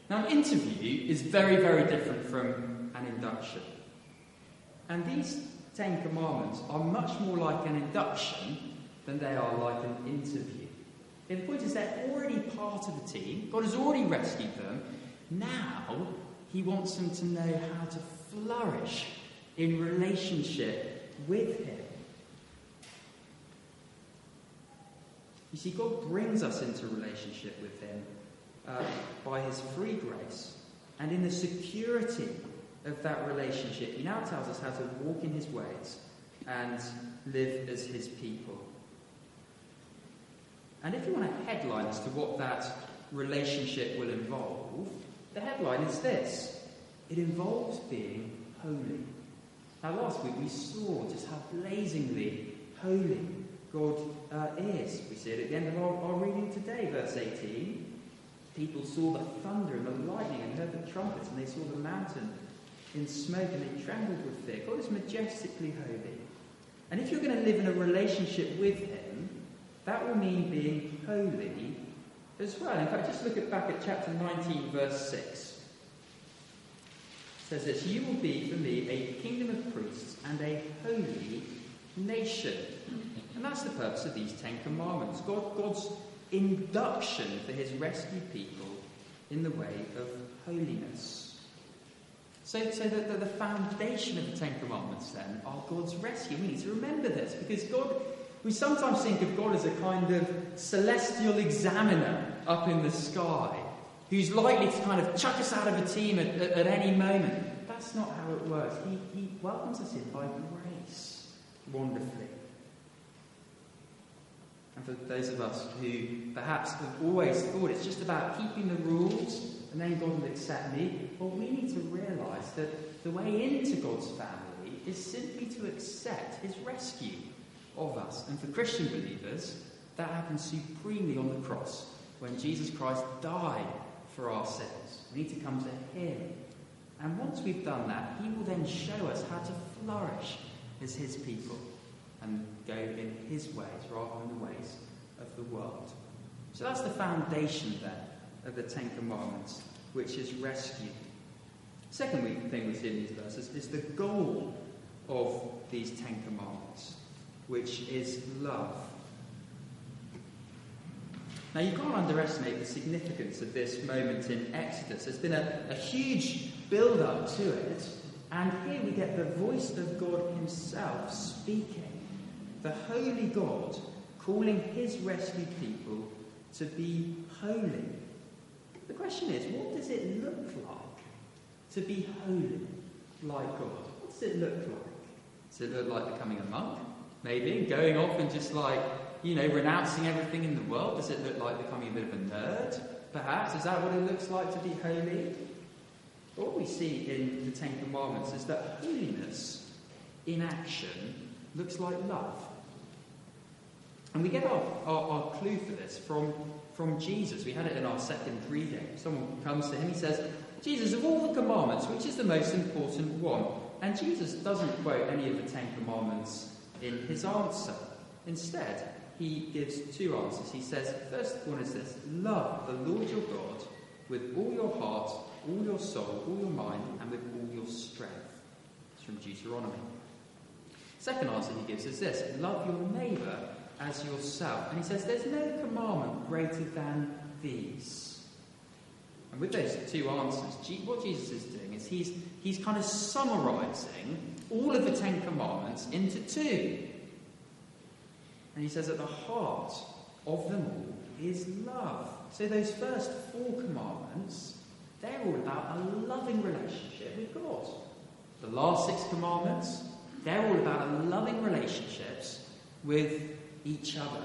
Now, an interview is very, very different from an induction. And these 10 Commandments are much more like an induction than they are like an interview. And the point is they're already part of the team. God has already rescued them. Now, he wants them to know how to flourish in relationship with him. You see, God brings us into relationship with him by his free grace. And in the security of that relationship, he now tells us how to walk in his ways and live as his people. And if you want a headline as to what that relationship will involve, the headline is this: it involves being holy. Now, last week we saw just how blazingly holy God is. We see it at the end of our reading today, verse 18. People saw the thunder and the lightning and heard the trumpets, and they saw the mountain in smoke and they trembled with fear. God is majestically holy. And if you're going to live in a relationship with him, that will mean being holy as well. In fact, just look back at chapter 19, verse 6. It says this: you will be for me a kingdom of priests and a holy nation. And that's the purpose of these 10 Commandments. God's induction for his rescued people in the way of holiness. So that the foundation of the 10 Commandments then are God's rescue. We need to remember this, because we sometimes think of God as a kind of celestial examiner up in the sky, who's likely to kind of chuck us out of a team at any moment. That's not how it works. He welcomes us in by grace, wonderfully. And for those of us who perhaps have always thought it's just about keeping the rules and then God will accept me, well, we need to realise that the way into God's family is simply to accept his rescue of us. And for Christian believers, that happens supremely on the cross, when Jesus Christ died for our sins. We need to come to him. And once we've done that, he will then show us how to flourish as his people and go in his ways rather than the ways of the world. So that's the foundation then of the 10 Commandments, which is rescue. Second thing we see in these verses is the goal of these 10 Commandments, which is love. Now, you can't underestimate the significance of this moment in Exodus. There's been a huge build-up to it, and here we get the voice of God himself speaking. The holy God calling his rescued people to be holy. The question is, what does it look like to be holy like God? What does it look like? Does it look like becoming a monk? Maybe going off and just renouncing everything in the world? Does it look like becoming a bit of a nerd? Perhaps. Is that what it looks like to be holy? What we see in the 10 Commandments is that holiness in action looks like love. And we get our clue for this from Jesus. We had it in our second reading. Someone comes to him, he says, Jesus, of all the commandments, which is the most important one? And Jesus doesn't quote any of the 10 Commandments in his answer. Instead, he gives two answers. He says, first one is this: love the Lord your God with all your heart, all your soul, all your mind, and with all your strength. It's from Deuteronomy. Second answer he gives is this: love your neighbour as yourself. And he says there's no commandment greater than these. And with those two answers, what Jesus is doing is he's kind of summarising all of the 10 Commandments into two. And he says at the heart of them all is love. So those first 4 commandments, they're all about a loving relationship with God. The last 6 commandments, they're all about a loving relationships with each other.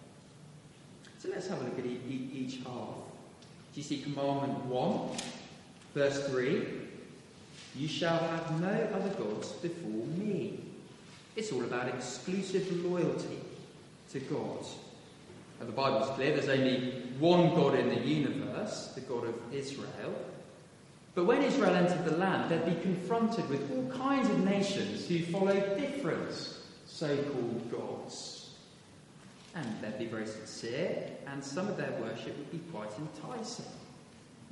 So let's have a look at each half. Do you see Commandment 1, verse 3? You shall have no other gods before me. It's all about exclusive loyalty to God. And the Bible's clear, there's only one God in the universe, the God of Israel. But when Israel entered the land, they'd be confronted with all kinds of nations who followed different so-called gods. And they'd be very sincere, and some of their worship would be quite enticing.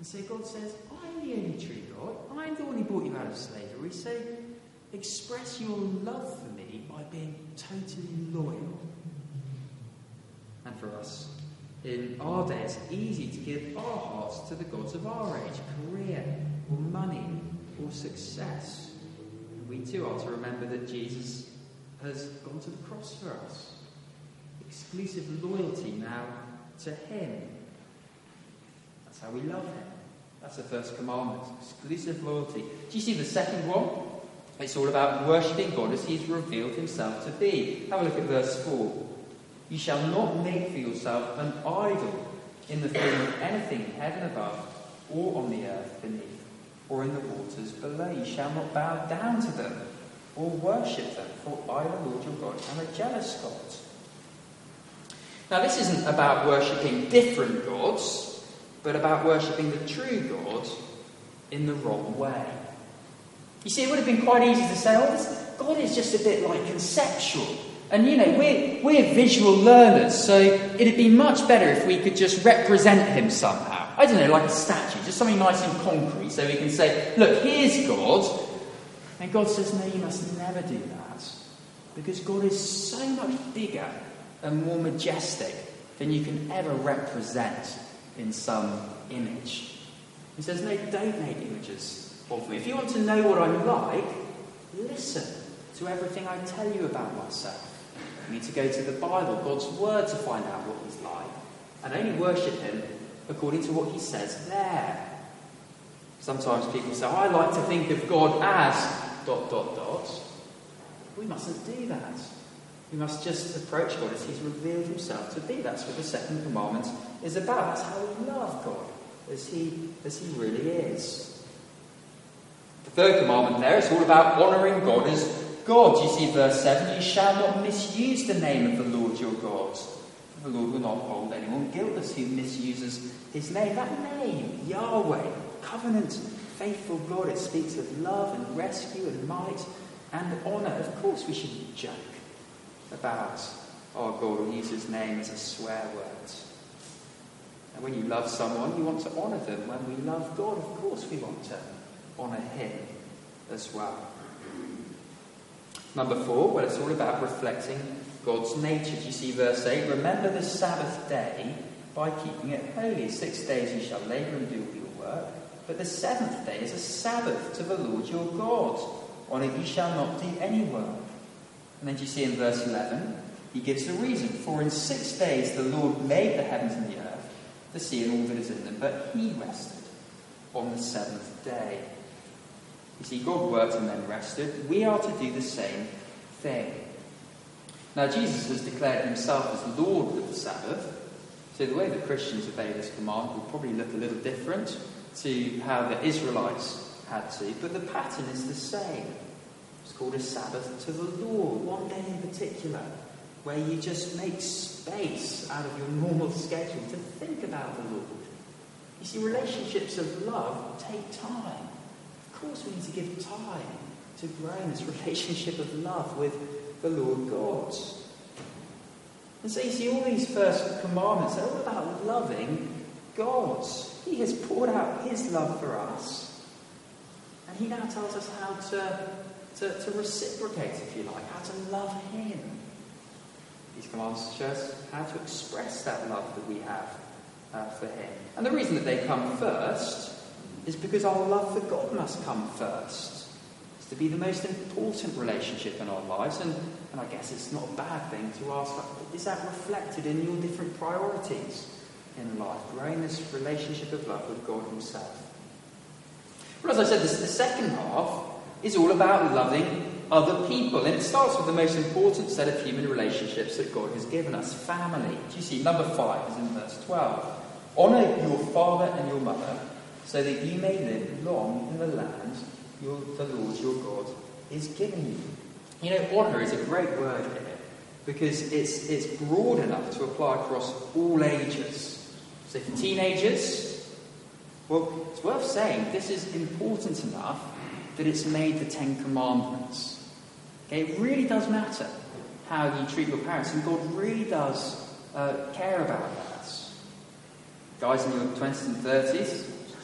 And so God says, I'm the only true God. I'm the one who brought you out of slavery. So express your love for me by being totally loyal. And for us, in our day, it's easy to give our hearts to the gods of our age, career, or money, or success. And we too are to remember that Jesus has gone to the cross for us. Exclusive loyalty now to him. That's how we love him. That's the first commandment. Exclusive loyalty. Do you see the second one? It's all about worshipping God as he's revealed himself to be. Have a look at verse 4. You shall not make for yourself an idol in the form of anything in heaven above, or on the earth beneath, or in the waters below. You shall not bow down to them, or worship them, for I, the Lord your God, am a jealous God. Now, this isn't about worshipping different gods, but about worshipping the true God in the wrong way. You see, it would have been quite easy to say, this God is just a bit like conceptual. And, we're visual learners, so it'd be much better if we could just represent him somehow. I don't know, like a statue, just something nice and concrete, so we can say, look, here's God. And God says, no, you must never do that. Because God is so much bigger and more majestic than you can ever represent in some image. He says, no, don't make images of me. If you want to know what I'm like, listen to everything I tell you about myself. You need to go to the Bible, God's Word, to find out what he's like. And only worship him according to what he says there. Sometimes people say, I like to think of God as ... We mustn't do that. We must just approach God as he's revealed himself to be. That's what the second commandment is about. That's how we love God, as he really is. The third commandment there is all about honouring God as God. You see verse 7, you shall not misuse the name of the Lord your God. The Lord will not hold anyone guiltless who misuses his name. That name, Yahweh, covenant, faithful God, it speaks of love and rescue and might and honour. Of course we shouldn't joke about our God or use his name as a swear word. And when you love someone, you want to honour them. When we love God, of course we want to honour him as well. Number 4, well, it's all about reflecting God's nature. Do you see verse 8? Remember the Sabbath day by keeping it holy. 6 days you shall labour and do all your work, but the 7th day is a Sabbath to the Lord your God. On it you shall not do any work. And then do you see in verse 11, he gives the reason. For in 6 days the Lord made the heavens and the earth, the sea and all that is in them, but he rested on the 7th day. You see, God worked and then rested. We are to do the same thing. Now, Jesus has declared himself as Lord of the Sabbath, so the way that Christians obey this command will probably look a little different to how the Israelites had to, but the pattern is the same. It's called a Sabbath to the Lord, one day in particular, where you just make space out of your normal schedule to think about the Lord. You see, relationships of love take time. Of course we need to give time to grow in this relationship of love with the Lord God. And so you see, all these first commandments are all about loving God. He has poured out his love for us, and he now tells us how to reciprocate, if you like, how to love him. These commands show us how to express that love that we have for him. And the reason that they come first is because our love for God must come first. It's to be the most important relationship in our lives, and I guess it's not a bad thing to ask, is that reflected in your different priorities in life? Growing this relationship of love with God himself. Well, as I said, the second half is all about loving other people, and it starts with the most important set of human relationships that God has given us, family. Do you see, number 5 is in verse 12. Honour your father and your mother, so that you may live long in the land the Lord your God is giving you. You know, honour is a great word here, because it's broad enough to apply across all ages. So for teenagers, well, it's worth saying this is important enough that it's made the 10 Commandments. Okay, it really does matter how you treat your parents, and God really does care about that. Guys in your 20s and 30s,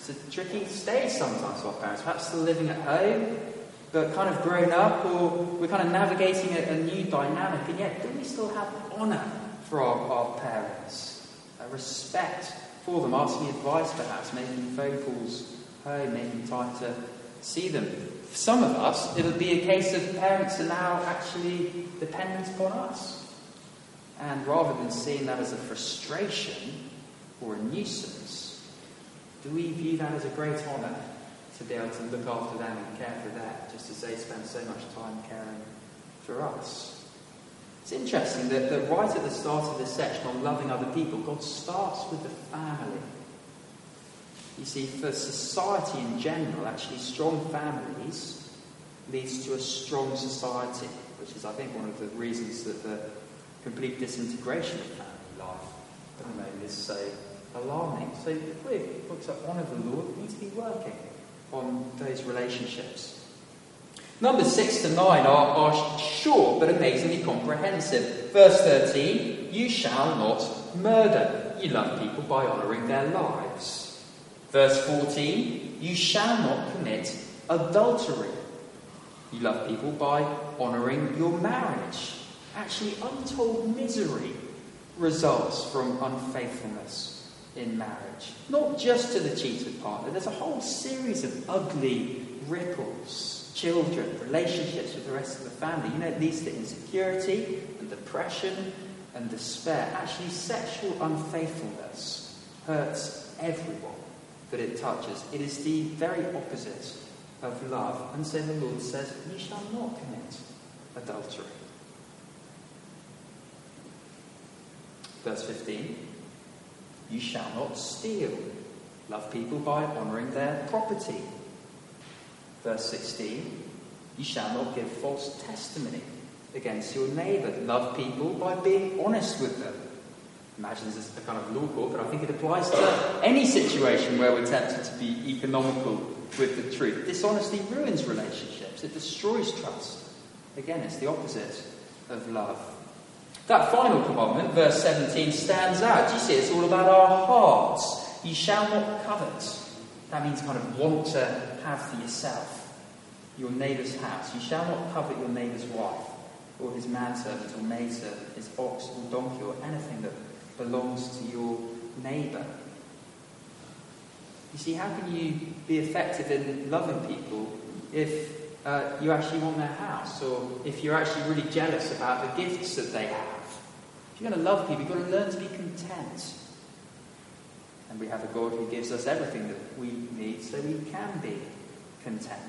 It's a tricky stage sometimes for our parents. Perhaps still living at home, but kind of grown up, or we're kind of navigating a new dynamic. And yet, do we still have honour for our parents? A respect for them, asking advice perhaps, making phone calls home, making time to see them. For some of us, it'll be a case of parents are now actually dependent upon us. And rather than seeing that as a frustration or a nuisance, do we view that as a great honour to be able to look after them and care for them, just as they spend so much time caring for us? It's interesting that right at the start of this section on loving other people, God starts with the family. You see, for society in general, actually strong families leads to a strong society, which is, I think, one of the reasons that the complete disintegration of family life at the moment is so alarming. So if we're to honour the Lord, we need to be working on those relationships. Numbers 6 to 9 are short but amazingly comprehensive. Verse 13, you shall not murder. You love people by honouring their lives. Verse 14, you shall not commit adultery. You love people by honouring your marriage. Actually, untold misery results from unfaithfulness in marriage. Not just to the cheated partner, there's a whole series of ugly ripples. Children, relationships with the rest of the family. You know, it leads to insecurity and depression and despair. Actually, sexual unfaithfulness hurts everyone that it touches. It is the very opposite of love. And so the Lord says, you shall not commit adultery. Verse 15, you shall not steal. Love people by honouring their property. Verse 16, you shall not give false testimony against your neighbour. Love people by being honest with them. Imagine this is a kind of law court, but I think it applies to any situation where we're tempted to be economical with the truth. Dishonesty ruins relationships. It destroys trust. Again, it's the opposite of love. That final commandment, verse 17, stands out. Do you see? It's all about our hearts. You shall not covet. That means kind of want to have for yourself your neighbour's house. You shall not covet your neighbour's wife, or his manservant or maidservant, his ox or donkey, or anything that belongs to your neighbour. You see, how can you be effective in loving people if you actually want their house, or if you're actually really jealous about the gifts that they have? If you're going to love people, you've got to learn to be content. And we have a God who gives us everything that we need so we can be content.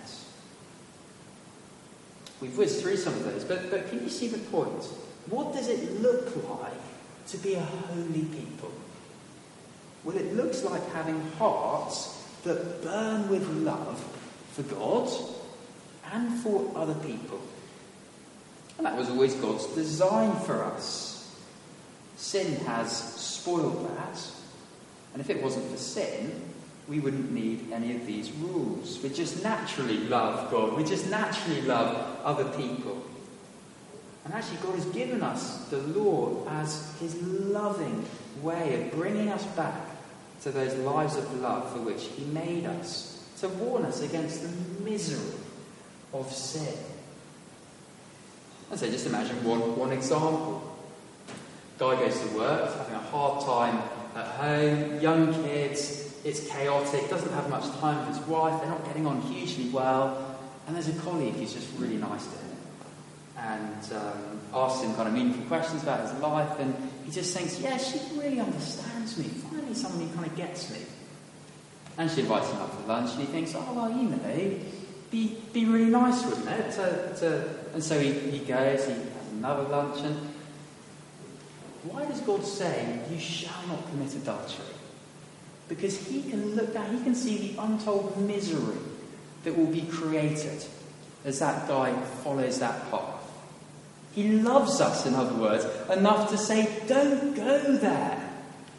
We've whizzed through some of those, but can you see the point? What does it look like to be a holy people? Well, it looks like having hearts that burn with love for God and for other people. And that was always God's design for us. Sin has spoiled that. And if it wasn't for sin, we wouldn't need any of these rules. We'd just naturally love God. We'd just naturally love other people. And actually, God has given us the law as his loving way of bringing us back to those lives of love for which he made us, to warn us against the misery of sin. And so just imagine one example. Guy goes to work, having a hard time at home, young kids, it's chaotic, doesn't have much time with his wife, they're not getting on hugely well, and there's a colleague who's just really nice to him and asks him kind of meaningful questions about his life, and he just thinks, yeah, she really understands me, finally someone who kind of gets me. And she invites him out for lunch, and he thinks, oh, well, you know, be really nice, wouldn't it? And so he goes, he has another lunch, and why does God say, you shall not commit adultery? Because he can look down, he can see the untold misery that will be created as that guy follows that path. He loves us, in other words, enough to say, don't go there.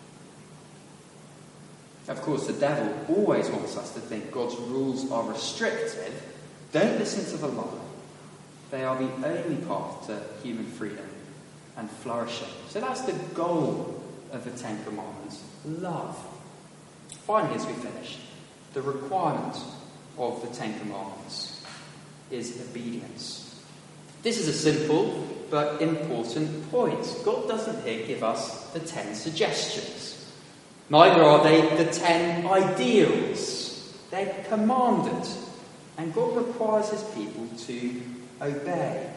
Of course, the devil always wants us to think God's rules are restrictive. Don't listen to the lie. They are the only path to human freedom and flourishing. So that's the goal of the Ten Commandments. Love. Finally, as we finish, The requirement of the Ten Commandments is obedience. This is a simple but important point. God doesn't here give us the 10 suggestions. Neither are they the 10 ideals. They're commanded. And God requires his people to obey.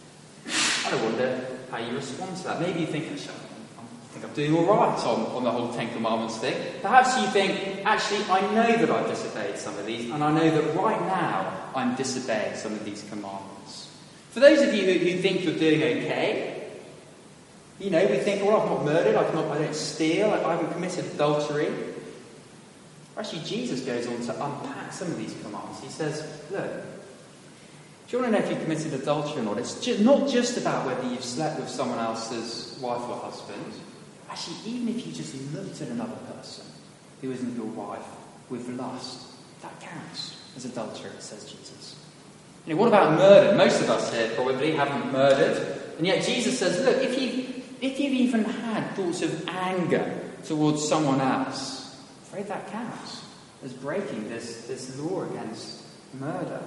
I wonder how you respond to that. Maybe you think, I think I'm doing all right on the whole Ten Commandments thing. Perhaps you think, actually, I know that I've disobeyed some of these, and I know that right now I'm disobeying some of these commandments. For those of you who think you're doing okay, we think, well, I've not murdered, I don't steal, I haven't committed adultery. Actually, Jesus goes on to unpack some of these commands. He says, look, do you want to know if you committed adultery or not? It's not just about whether you've slept with someone else's wife or husband. Actually, even if you just looked at another person who isn't your wife with lust, that counts as adultery, says Jesus. What about murder? Most of us here probably haven't murdered. And yet Jesus says, look, if you've even had thoughts of anger towards someone else, I'm afraid that counts as breaking this law against murder.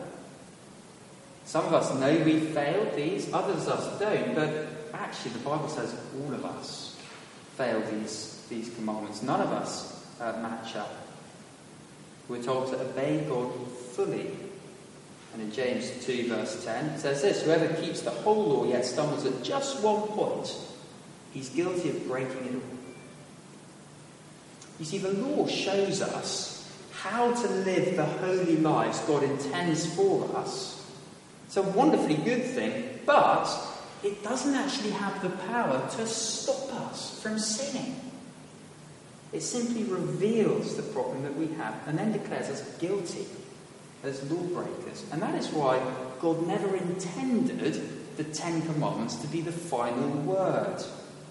Some of us know we failed these, others of us don't, but actually the Bible says all of us fail these commandments. None of us match up. We're told to obey God fully. And in James 2 verse 10 it says this, whoever keeps the whole law yet stumbles at just one point, he's guilty of breaking it all. You see, the law shows us how to live the holy lives God intends for us. It's a wonderfully good thing, but it doesn't actually have the power to stop us from sinning. It simply reveals the problem that we have and then declares us guilty as lawbreakers. And that is why God never intended the Ten Commandments to be the final word.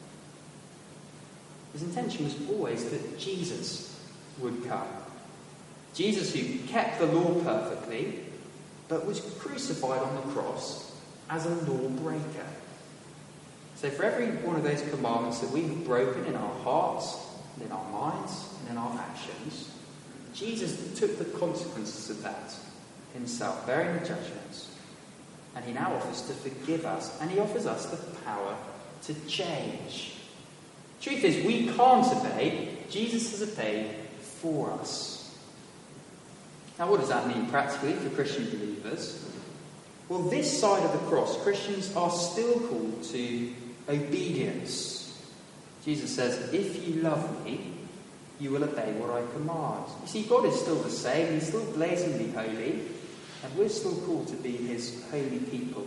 His intention was always that Jesus would come. Jesus who kept the law perfectly, but was crucified on the cross as a lawbreaker. So for every one of those commandments that we have broken in our hearts, and in our minds, and in our actions, Jesus took the consequences of that himself, bearing the judgments. And he now offers to forgive us, and he offers us the power to change. Truth is, we can't obey. Jesus has obeyed for us. Now, what does that mean practically for Christian believers? Well, this side of the cross, Christians are still called to obedience. Jesus says, if you love me, you will obey what I command. You see, God is still the same. He's still blazingly holy. And we're still called to be his holy people.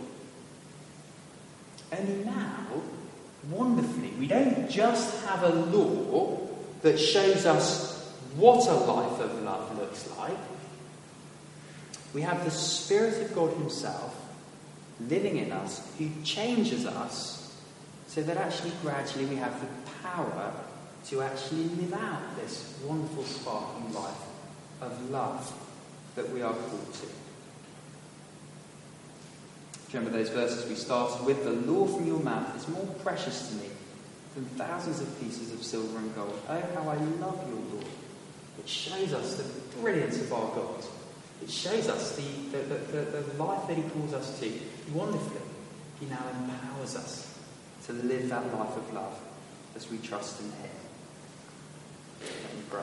Only now, wonderfully, we don't just have a law that shows us what a life of love looks like. We have the Spirit of God himself living in us, who changes us so that actually gradually we have the power to actually live out this wonderful sparkling life of love that we are called to. Do you remember those verses we started with? The law from your mouth is more precious to me than thousands of pieces of silver and gold. Oh, how I love your law. It shows us the brilliance of our God. It shows us the life that he calls us to. Wonderfully, he now empowers us to live that life of love as we trust in him. Let me pray.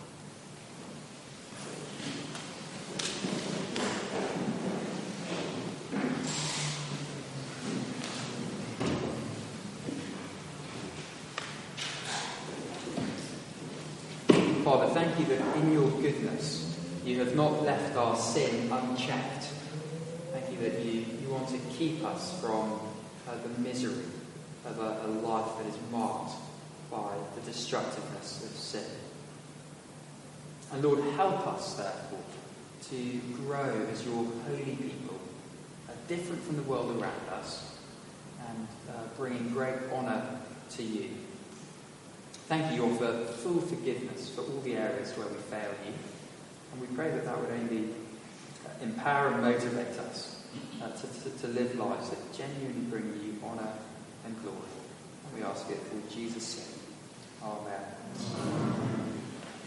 Father, thank you that in your goodness you have not left our sin unchecked. Thank you that you want to keep us from the misery of a life that is marked by the destructiveness of sin. And Lord, help us, therefore, to grow as your holy people, different from the world around us, and bringing great honour to you. Thank you, Lord, for full forgiveness for all the areas where we fail you. And we pray that that would only empower and motivate us to live lives that genuinely bring you honour and glory. And we ask it for Jesus' sake. Amen.